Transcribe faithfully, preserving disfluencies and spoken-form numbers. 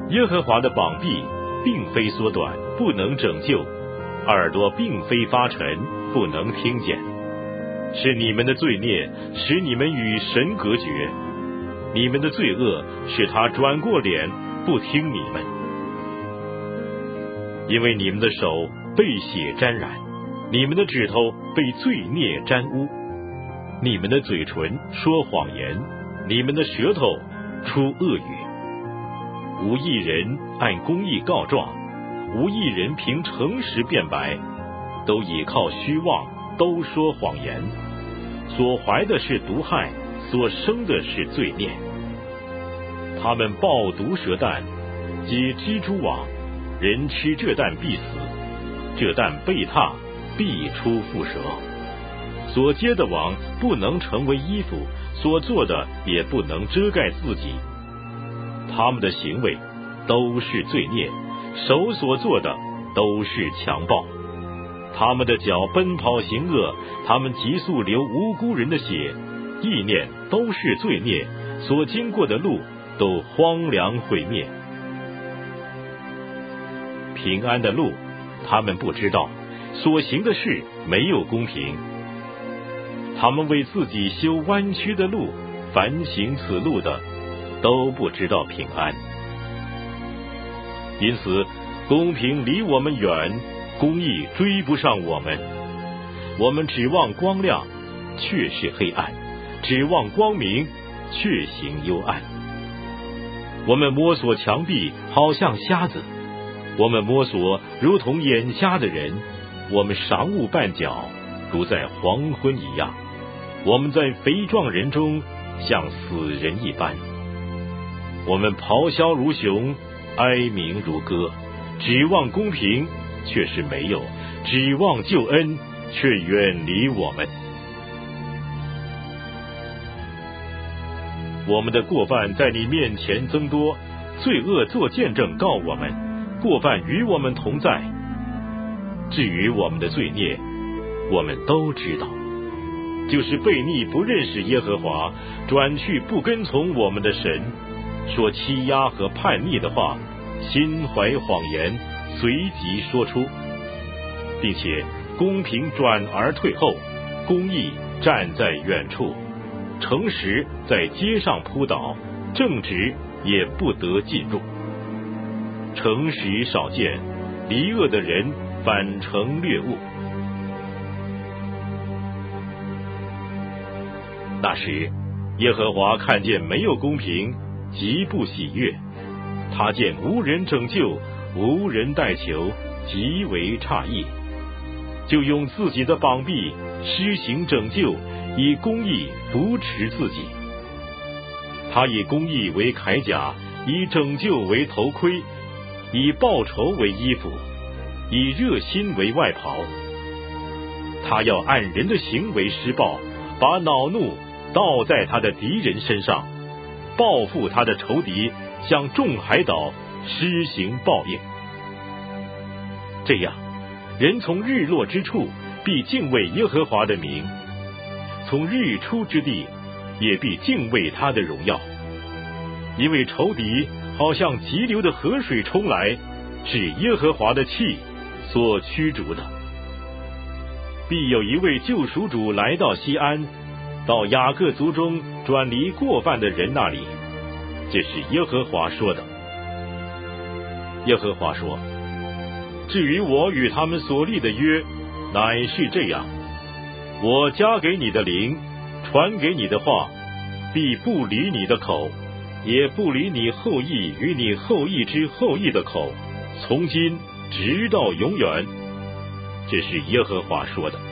耶和华的膀臂并非缩短，不能拯救；耳朵并非发沉，不能听见。是你们的罪孽使你们与神隔绝，你们的罪恶使他转过脸不听你们。因为你们的手被血沾染，你们的指头被罪孽沾污，你们的嘴唇说谎言，你们的舌头出恶语。无一人按公义告状，无一人凭诚实辩白，都倚靠虚妄，都说谎言。所怀的是毒害，所生的是罪孽。他们抱毒蛇蛋，结蜘蛛网，人吃这蛋必死，这蛋被踏必出蝮蛇。所结的网不能成为衣服，所做的也不能遮盖自己。他们的行为都是罪孽，手所做的都是强暴。他们的脚奔跑行恶，他们急速流无辜人的血，意念都是罪孽，所经过的路都荒凉毁灭。平安的路他们不知道，所行的事没有公平。他们为自己修弯曲的路，凡行此路的都不知道平安。因此公平离我们远，公义追不上我们。我们指望光亮，却是黑暗；指望光明，却行幽暗。我们摸索墙壁，好像瞎子；我们摸索，如同眼瞎的人；我们赏物绊脚，如在黄昏一样；我们在肥壮人中，像死人一般。我们咆哮如熊，哀鸣如歌，指望公平，却是没有；指望救恩，却远离我们。我们的过犯在你面前增多，罪恶作见证告我们，过犯与我们同在。至于我们的罪孽，我们都知道，就是悖逆不认识耶和华，转去不跟从我们的神，说欺压和叛逆的话，心怀谎言，随即说出，并且公平转而退后，公义站在远处，诚实在街上扑倒，正直也不得进入。诚实少见，离恶的人反成掠物。那时耶和华看见没有公平，极不喜悦，他见无人拯救，无人代求，极为诧异，就用自己的膀臂施行拯救，以公义扶持自己。他以公义为铠甲，以拯救为头盔，以报仇为衣服，以热心为外袍。他要按人的行为施报，把恼怒倒在他的敌人身上，报复他的仇敌，向众海岛施行报应。这样，人从日落之处必敬畏耶和华的名，从日出之地也必敬畏他的荣耀。因为仇敌好像急流的河水冲来，是耶和华的气所驱逐的。必有一位救赎主来到西安，到雅各族中转离过犯的人那里，这是耶和华说的。耶和华说，至于我与他们所立的约，乃是这样，我加给你的灵，传给你的话，必不离你的口，也不离你后裔与你后裔之后裔的口，从今直到永远。这是耶和华说的。